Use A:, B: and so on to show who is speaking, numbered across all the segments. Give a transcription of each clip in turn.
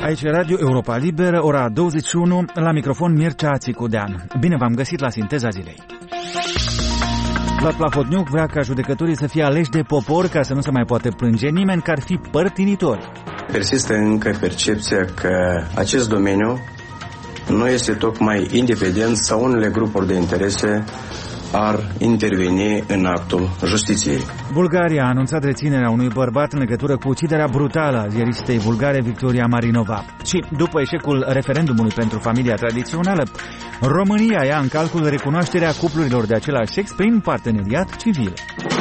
A: Aici e Radio Europa Liberă, ora 21, la microfon Mircea Țicudean. Bine v-am găsit la Sinteza Zilei. Vlad Plahotniuc vrea ca judecătorii să fie aleși de popor ca să nu se mai poată plânge nimeni că ar fi părtinitori.
B: Persistă încă percepția că acest domeniu nu este tocmai independent sau unele grupuri de interese ar interveni în actul justiției.
A: Bulgaria a anunțat reținerea unui bărbat în legătură cu uciderea brutală a ziaristei bulgare Victoria Marinova. Și după eșecul referendumului pentru familia tradițională, România ia în calcul recunoașterea cuplurilor de același sex prin parteneriat civil.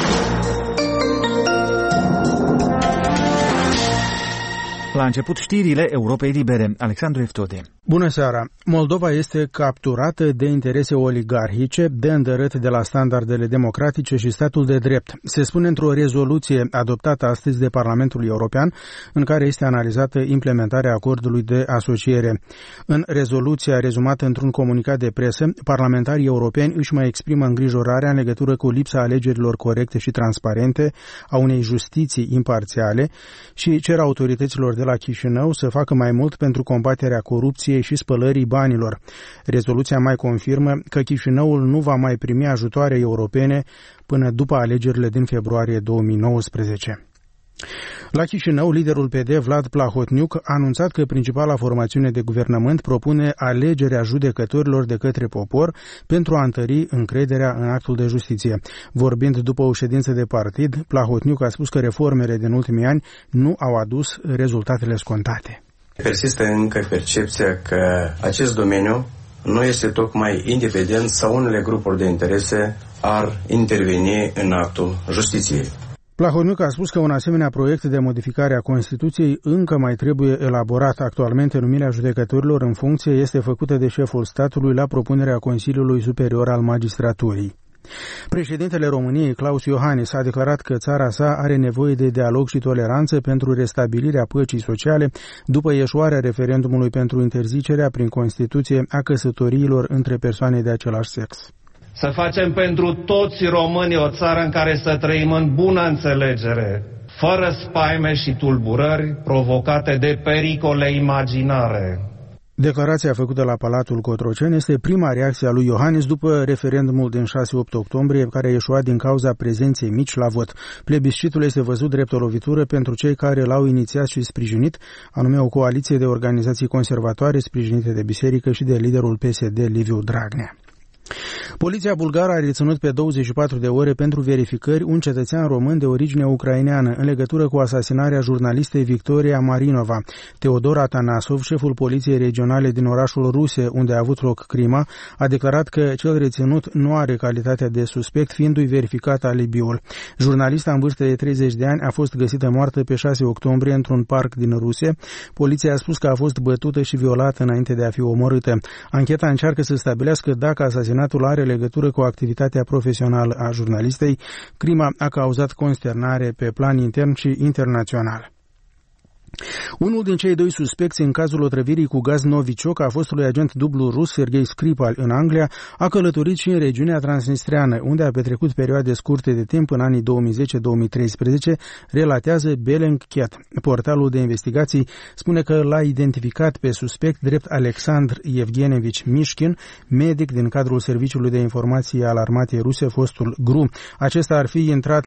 A: La început știrile Europei Libere. Alexandru Eftode.
C: Bună seara! Moldova este capturată de interese oligarhice, de îndărât de la standardele democratice și statul de drept. Se spune într-o rezoluție adoptată astăzi de Parlamentul European, în care este analizată implementarea acordului de asociere. În rezoluția rezumată într-un comunicat de presă, parlamentarii europeni își mai exprimă îngrijorarea în legătură cu lipsa alegerilor corecte și transparente, a unei justiții imparțiale și cer autorităților de la Chișinău să facă mai mult pentru combaterea corupției și spălării banilor. Rezoluția mai confirmă că Chișinăul nu va mai primi ajutoare europene până după alegerile din februarie 2019. La Chișinău, liderul PD, Vlad Plahotniuc, a anunțat că principala formațiune de guvernământ propune alegerea judecătorilor de către popor pentru a întări încrederea în actul de justiție. Vorbind după o ședință de partid, Plahotniuc a spus că reformele din ultimii ani nu au adus rezultatele scontate.
B: Persistă încă percepția că acest domeniu nu este tocmai independent sau unele grupuri de interese ar interveni în actul justiției.
C: Plahotniuc a spus că un asemenea proiect de modificare a Constituției încă mai trebuie elaborat. Actualmente, numirea judecătorilor în funcție este făcută de șeful statului la propunerea Consiliului Superior al Magistraturii. Președintele României, Klaus Iohannis, a declarat că țara sa are nevoie de dialog și toleranță pentru restabilirea păcii sociale după eșuarea referendumului pentru interzicerea prin Constituție a căsătoriilor între persoane de același sex.
D: Să facem pentru toți românii o țară în care să trăim în bună înțelegere, fără spaime și tulburări provocate de pericole imaginare.
C: Declarația făcută la Palatul Cotroceni este prima reacție a lui Iohannis după referendumul din 6-8 octombrie, care a ieșuat din cauza prezenței mici la vot. Plebiscitul este văzut drept o lovitură pentru cei care l-au inițiat și sprijinit, anume o coaliție de organizații conservatoare sprijinite de biserică și de liderul PSD, Liviu Dragnea. Poliția bulgară a reținut pe 24 de ore pentru verificări un cetățean român de origine ucraineană în legătură cu asasinarea jurnalistei Victoria Marinova. Teodor Atanasov, șeful poliției regionale din orașul Ruse, unde a avut loc crima, a declarat că cel reținut nu are calitatea de suspect, fiindu-i verificat alibiul. Jurnalista în vârstă de 30 de ani a fost găsită moartă pe 6 octombrie într-un parc din Rusia. Poliția a spus că a fost bătută și violată înainte de a fi omorâtă. Ancheta încearcă să stabilească dacă asasinatul are legătură cu activitatea profesională a jurnalistei. Crima a cauzat consternare pe plan intern și internațional. Unul din cei doi suspecți în cazul otrăvirii cu gaz Novichok a fostului agent dublu rus Sergei Skripal în Anglia a călătorit și în regiunea transnistreană, unde a petrecut perioade scurte de timp în anii 2010-2013, relatează Bellingcat. Portalul de investigații spune că l-a identificat pe suspect drept Alexandr Evgenevici Mishkin, medic din cadrul Serviciului de Informații al Armatei Ruse, fostul GRU. Acesta ar fi intrat